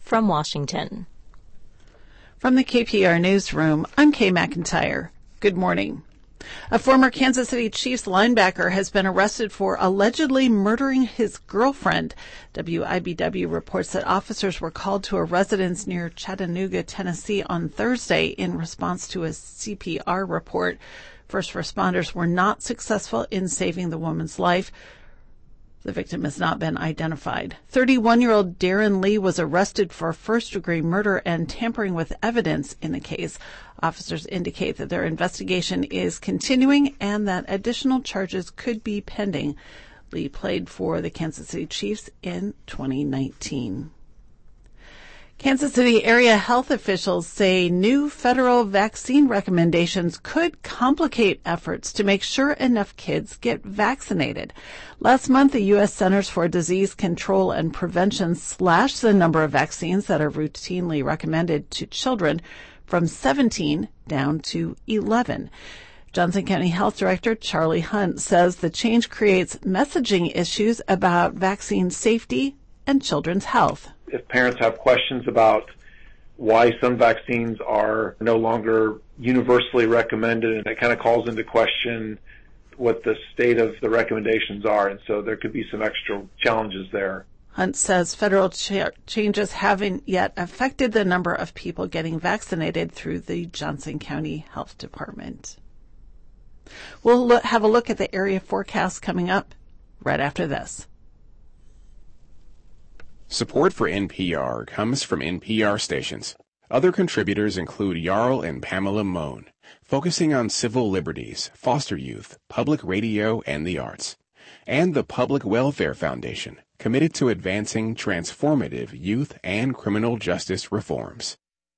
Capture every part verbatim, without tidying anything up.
from Washington. From the K P R Newsroom, I'm Kay McIntyre. Good morning. A former Kansas City Chiefs linebacker has been arrested for allegedly murdering his girlfriend. W I B W reports that officers were called to a residence near Chattanooga, Tennessee on Thursday in response to a C P R report. First responders were not successful in saving the woman's life. The victim has not been identified. thirty-one-year-old Darren Lee was arrested for first-degree murder and tampering with evidence in the case. Officers indicate that their investigation is continuing and that additional charges could be pending. Lee played for the Kansas City Chiefs in twenty nineteen. Kansas City area health officials say new federal vaccine recommendations could complicate efforts to make sure enough kids get vaccinated. Last month, the U S Centers for Disease Control and Prevention slashed the number of vaccines that are routinely recommended to children from seventeen down to eleven. Johnson County Health Director Charlie Hunt says the change creates messaging issues about vaccine safety and children's health. If parents have questions about why some vaccines are no longer universally recommended, and it kind of calls into question what the state of the recommendations are, and so there could be some extra challenges there. Hunt says federal ch- changes haven't yet affected the number of people getting vaccinated through the Johnson County Health Department. We'll look, have a look at the area forecast coming up right after this. Support for N P R comes from N P R stations. Other contributors include Jarl and Pamela Mohn, focusing on civil liberties, foster youth, public radio, and the arts. And the Public Welfare Foundation, committed to advancing transformative youth and criminal justice reforms.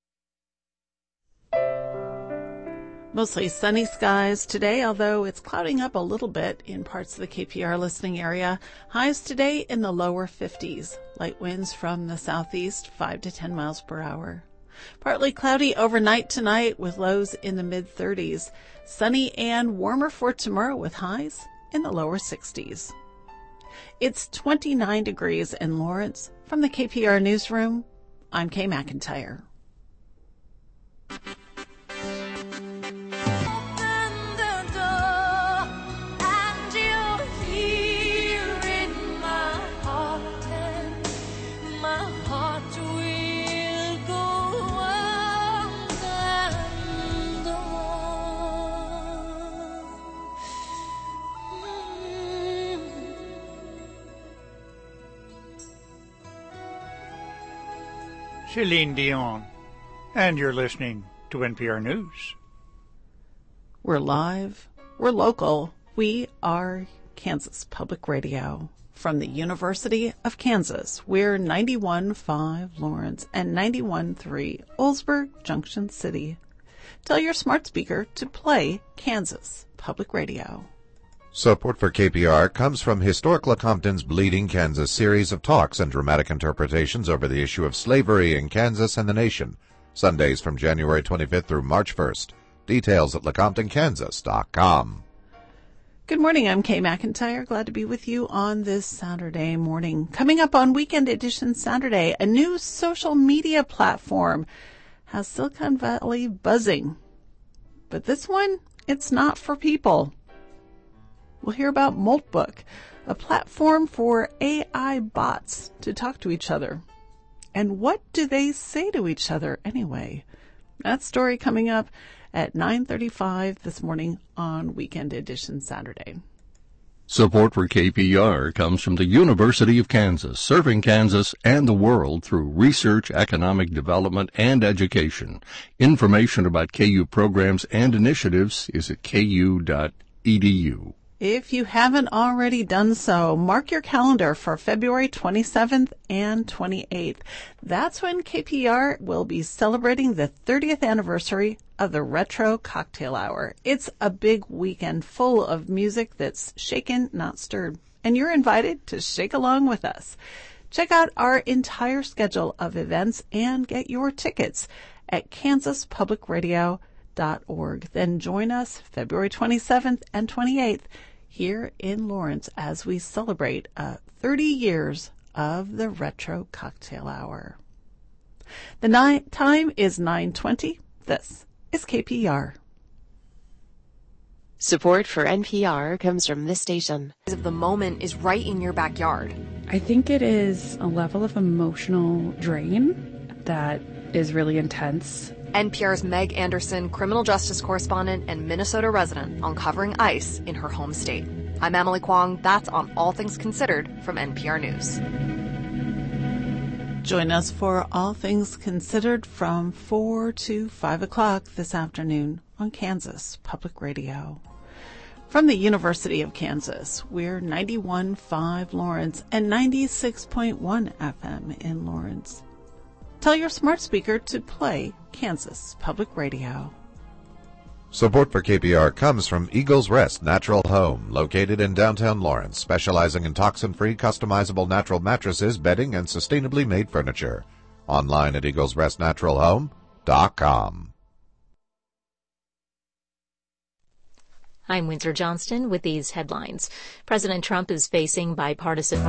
Mostly sunny skies today, although it's clouding up a little bit in parts of the K P R listening area. Highs today in the lower fifties. Light winds from the southeast, five to ten miles per hour. Partly cloudy overnight tonight with lows in the mid-thirties. Sunny and warmer for tomorrow with highs in the lower sixties. It's twenty-nine degrees in Lawrence. From the K P R Newsroom, I'm Kay McIntyre. Celine Dion, and you're listening to N P R News. We're live, we're local, we are Kansas Public Radio. From the University of Kansas, we're ninety-one point five Lawrence and ninety-one point three Oldsburg Junction City. Tell your smart speaker to play Kansas Public Radio. Support for K P R comes from Historic Lecompton's Bleeding Kansas series of talks and dramatic interpretations over the issue of slavery in Kansas and the nation. Sundays from January twenty-fifth through March first. Details at lecompton kansas dot com. Good morning, I'm Kay McIntyre. Glad to be with you on this Saturday morning. Coming up on Weekend Edition Saturday, a new social media platform has Silicon Valley buzzing. But this one, it's not for people. We'll hear about Moltbook, a platform for A I bots to talk to each other. And what do they say to each other anyway? That story coming up at nine thirty-five this morning on Weekend Edition Saturday. Support for K P R comes from the University of Kansas, serving Kansas and the world through research, economic development, and education. Information about K U programs and initiatives is at k u dot e d u. If you haven't already done so, mark your calendar for February twenty-seventh and twenty-eighth. That's when K P R will be celebrating the thirtieth anniversary of the Retro Cocktail Hour. It's a big weekend full of music that's shaken, not stirred. And you're invited to shake along with us. Check out our entire schedule of events and get your tickets at kansas public radio dot org. Then join us February twenty-seventh and twenty-eighth here in Lawrence as we celebrate uh, thirty years of the Retro Cocktail Hour. The ni- time is nine twenty. This is K P R. Support for N P R comes from this station. The moment is right in your backyard. I think it is a level of emotional drain that is really intense. N P R's Meg Anderson, criminal justice correspondent and Minnesota resident, uncovering ICE in her home state. I'm Emily Kwong. That's on All Things Considered from N P R News. Join us for All Things Considered from four to five o'clock this afternoon on Kansas Public Radio. From the University of Kansas, we're ninety-one point five Lawrence and ninety-six point one F M in Lawrence. Tell your smart speaker to play Kansas Public Radio. Support for K P R comes from Eagles Rest Natural Home, located in downtown Lawrence, specializing in toxin-free, customizable natural mattresses, bedding, and sustainably made furniture. Online at eagles rest natural home dot com. I'm Windsor Johnston with these headlines. President Trump is facing bipartisan...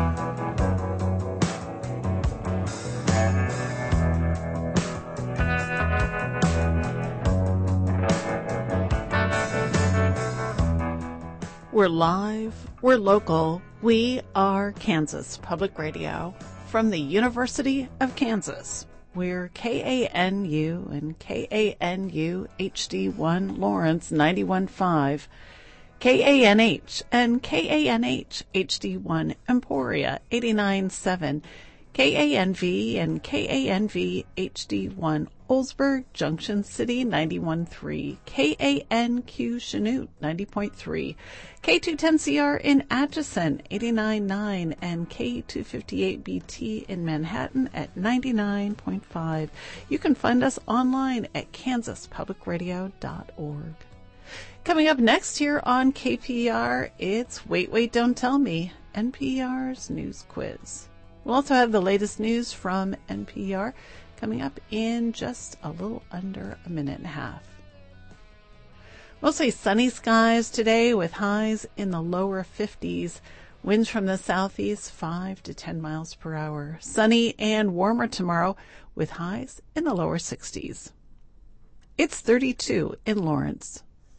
We're live, we're local, we are Kansas Public Radio. From the University of Kansas, we're K A N U and K A N U H D one Lawrence ninety-one point five, K A N H and K A N H H D one Emporia eighty-nine point seven, K A N V and K A N V H D one Oldsburg, Junction City ninety-one point three, K A N Q Chanute ninety point three, K two ten C R in Atchison eighty-nine point nine, and K two fifty-eight B T in Manhattan at ninety-nine point five. You can find us online at kansas public radio dot org. Coming up next here on K P R, it's Wait, Wait, Don't Tell Me, N P R's News Quiz. We'll also have the latest news from N P R coming up in just a little under a minute and a half. Mostly sunny skies today with highs in the lower fifties. Winds from the southeast five to ten miles per hour. Sunny and warmer tomorrow with highs in the lower sixties. It's thirty-two in Lawrence.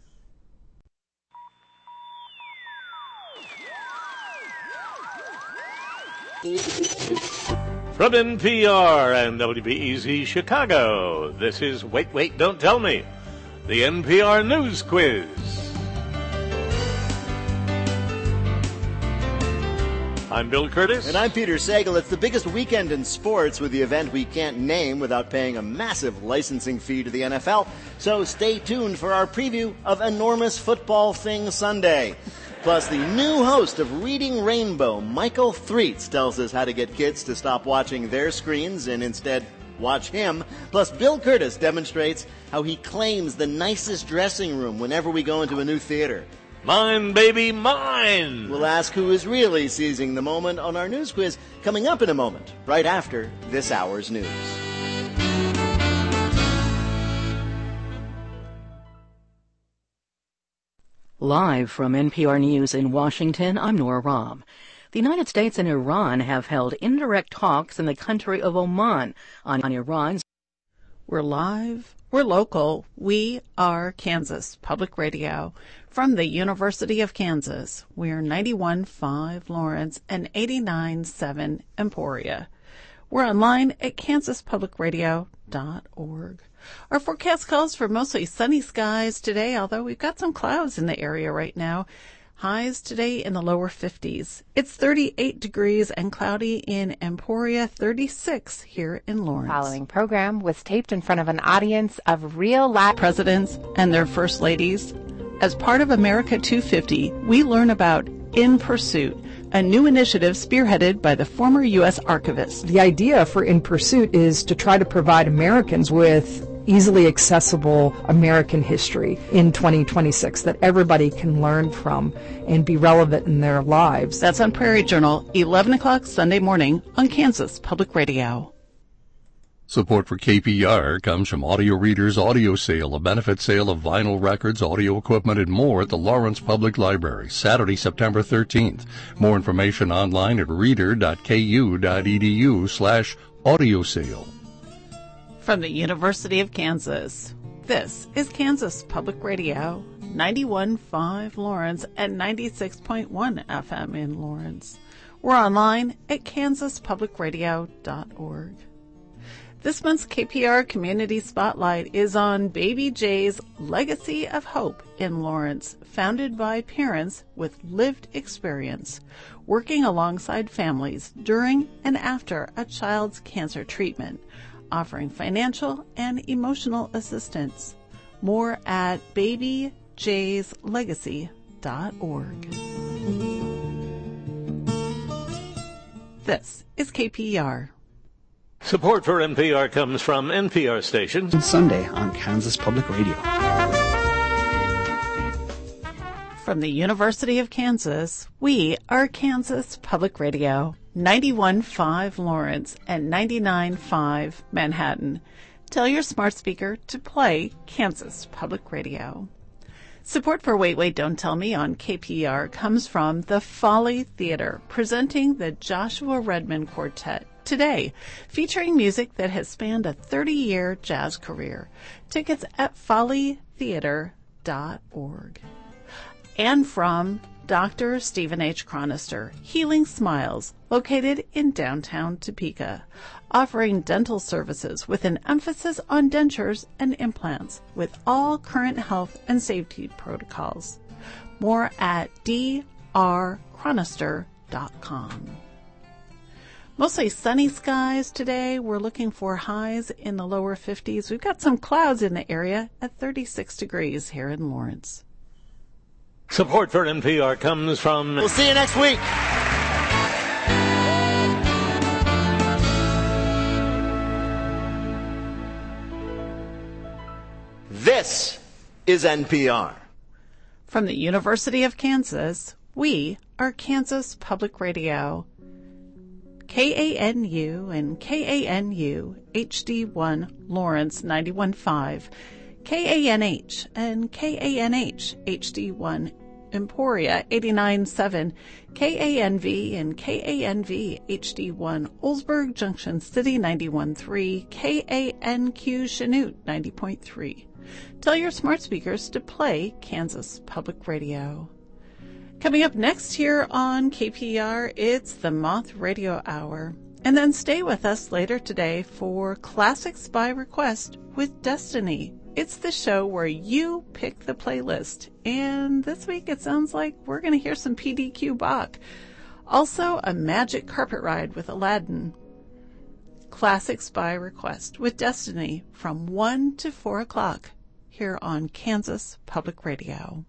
From N P R and W B E Z Chicago, this is Wait, Wait, Don't Tell Me, the N P R News Quiz. I'm Bill Curtis. And I'm Peter Sagal. It's the biggest weekend in sports with the event we can't name without paying a massive licensing fee to the N F L. So stay tuned for our preview of Enormous Football Thing Sunday. Plus, the new host of Reading Rainbow, Michael Threets, tells us how to get kids to stop watching their screens and instead watch him. Plus, Bill Curtis demonstrates how he claims the nicest dressing room whenever we go into a new theater. Mine, baby, mine! We'll ask who is really seizing the moment on our news quiz coming up in a moment, right after this hour's news. Live from N P R News in Washington, I'm Nora Rahm. The United States and Iran have held indirect talks in the country of Oman on, on Iran's... We're live, we're local, we are Kansas Public Radio. From the University of Kansas, we're ninety-one point five Lawrence and eighty-nine point seven Emporia. We're online at kansas public radio dot org. Our forecast calls for mostly sunny skies today, although we've got some clouds in the area right now. Highs today in the lower fifties. It's thirty-eight degrees and cloudy in Emporia, thirty-six here in Lawrence. Following program was taped in front of an audience of real live presidents and their first ladies. As part of America two fifty, we learn about In Pursuit, a new initiative spearheaded by the former U S archivist. The idea for In Pursuit is to try to provide Americans with easily accessible American history in twenty twenty-six that everybody can learn from and be relevant in their lives. That's on Prairie Journal, eleven o'clock Sunday morning on Kansas Public Radio. Support for K P R comes from Audio Reader's Audio Sale, a benefit sale of vinyl records, audio equipment, and more at the Lawrence Public Library, Saturday, September thirteenth. More information online at reader dot k u dot e d u slash audio sale. From the University of Kansas, this is Kansas Public Radio, ninety-one point five Lawrence and ninety-six point one F M in Lawrence. We're online at kansas public radio dot org. This month's K P R Community Spotlight is on Baby J's Legacy of Hope in Lawrence, founded by parents with lived experience, working alongside families during and after a child's cancer treatment, offering financial and emotional assistance. More at baby j's legacy dot org. This is K P R. Support for N P R comes from N P R stations. Sunday on Kansas Public Radio. From the University of Kansas, we are Kansas Public Radio, ninety-one point five Lawrence and ninety-nine point five Manhattan. Tell your smart speaker to play Kansas Public Radio. Support for Wait, Wait, Don't Tell Me on K P R comes from the Folly Theater, presenting the Joshua Redman Quartet today, featuring music that has spanned a thirty-year jazz career. Tickets at folly theater dot org. And from Doctor Stephen H. Chronister, Healing Smiles, located in downtown Topeka, offering dental services with an emphasis on dentures and implants with all current health and safety protocols. More at d r chronister dot com. Mostly sunny skies today. We're looking for highs in the lower fifties. We've got some clouds in the area at thirty-six degrees here in Lawrence. Support for N P R comes from... We'll see you next week. This is N P R. From the University of Kansas, we are Kansas Public Radio. K A N U and K A N U H D one Lawrence ninety-one point five, K A N H and K A N H H D one Emporia eighty-nine point seven, K A N V and K A N V H D one Oldsburg Junction City ninety-one point three, K A N Q Chanute ninety point three. Tell your smart speakers to play Kansas Public Radio. Coming up next here on K P R, it's the Moth Radio Hour. And then stay with us later today for Classics by Request with Destiny. It's the show where you pick the playlist. And this week it sounds like we're going to hear some P D Q Bach. Also, a magic carpet ride with Aladdin. Classics by Request with Destiny from one to four o'clock here on Kansas Public Radio.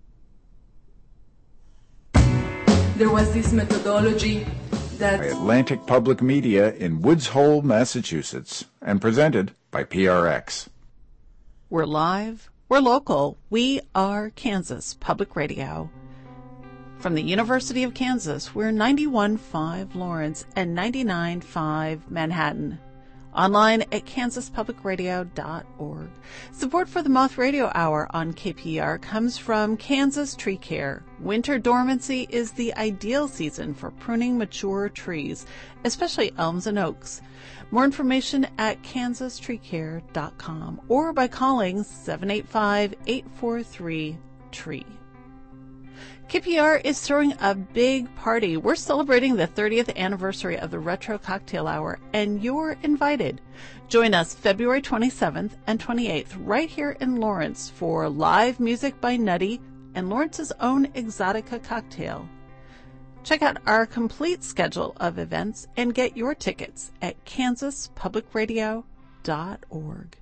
There was this methodology that... By Atlantic Public Media in Woods Hole, Massachusetts, and presented by P R X. We're live, we're local, we are Kansas Public Radio. From the University of Kansas, we're ninety-one point five Lawrence and ninety-nine point five Manhattan. Online at kansas public radio dot org. Support for the Moth Radio Hour on K P R comes from Kansas Tree Care. Winter dormancy is the ideal season for pruning mature trees, especially elms and oaks. More information at kansas tree care dot com or by calling seven eight five, eight four three, T R E E. K P R is throwing a big party. We're celebrating the thirtieth anniversary of the Retro Cocktail Hour, and you're invited. Join us February twenty-seventh and twenty-eighth right here in Lawrence for live music by Nutty and Lawrence's own Exotica cocktail. Check out our complete schedule of events and get your tickets at kansas public radio dot org.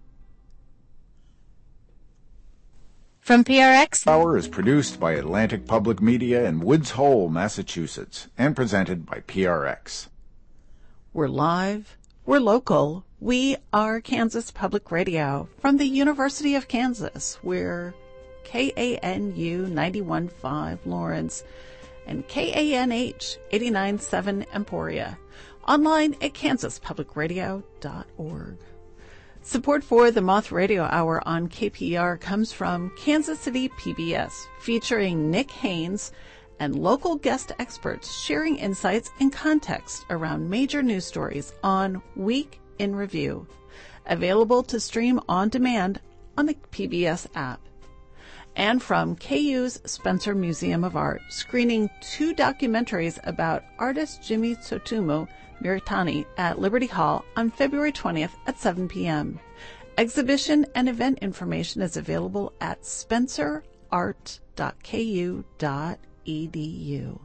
From P R X, Hour is produced by Atlantic Public Media in Woods Hole, Massachusetts, and presented by P R X. We're live, we're local, we are Kansas Public Radio. From the University of Kansas, we're K A N U ninety-one point five Lawrence and K A N H eighty-nine point seven Emporia. Online at kansas public radio dot org. Support for the Moth Radio Hour on K P R comes from Kansas City P B S, featuring Nick Haynes and local guest experts sharing insights and context around major news stories on Week in Review. available to stream on demand on the P B S app. And from K U's Spencer Museum of Art, screening two documentaries about artist Jimmy Tsutomu Miritani at Liberty Hall on February twentieth at seven p.m. Exhibition and event information is available at spencer art dot k u dot e d u.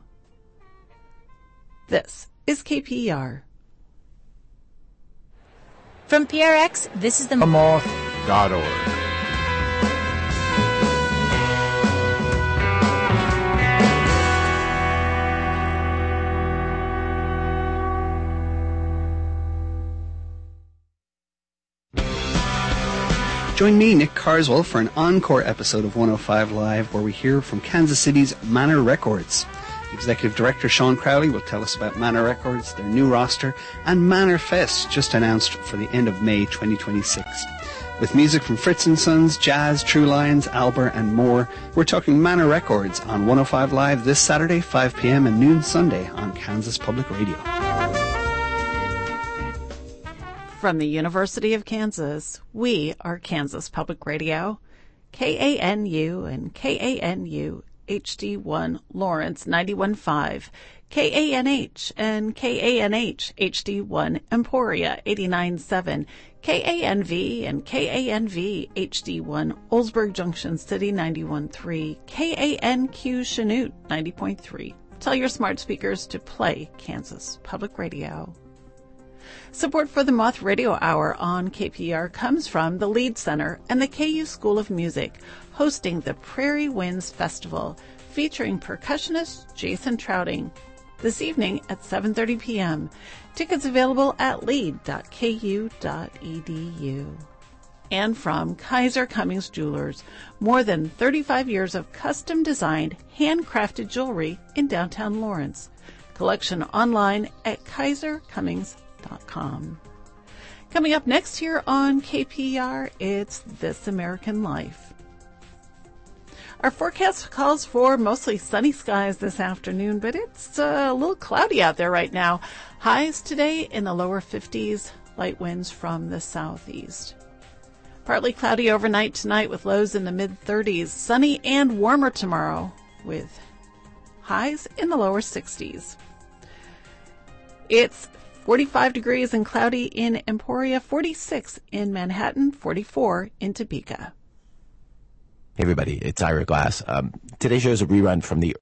This is K P E R. From P R X, this is the moth dot org. Join me, Nick Carswell, for an encore episode of one oh five Live where we hear from Kansas City's Manor Records. Executive Director Sean Crowley will tell us about Manor Records, their new roster, and Manor Fest, just announced for the end of May twenty twenty-six. With music from Fritz and Sons, Jazz, True Lions, Albert, and more, we're talking Manor Records on one oh five Live this Saturday, five p.m. and noon Sunday on Kansas Public Radio. From the University of Kansas, we are Kansas Public Radio, K A N U and K A N U H D one Lawrence ninety-one point five, K A N H and K A N H H D one Emporia eighty-nine point seven, K A N V and K A N V H D one Oldsburg Junction City ninety-one point three, K A N Q Chanute ninety point three. Tell your smart speakers to play Kansas Public Radio. Support for the Moth Radio Hour on K P R comes from the Lead Center and the K U School of Music, hosting the Prairie Winds Festival, featuring percussionist Jason Trouting, this evening at seven thirty p.m. Tickets available at lead dot k u dot e d u. And from Kaiser Cummings Jewelers, more than thirty-five years of custom-designed, handcrafted jewelry in downtown Lawrence. Collection online at kaiser cummings dot com. Coming up next here on K P R, it's This American Life. Our forecast calls for mostly sunny skies this afternoon, but it's uh, a little cloudy out there right now. Highs today in the lower fifties, light winds from the southeast. Partly cloudy overnight tonight with lows in the mid-thirties. Sunny and warmer tomorrow with highs in the lower sixties. It's forty-five degrees and cloudy in Emporia, forty-six in Manhattan, forty-four in Topeka. Hey everybody, it's Ira Glass. Um, today's show is a rerun from the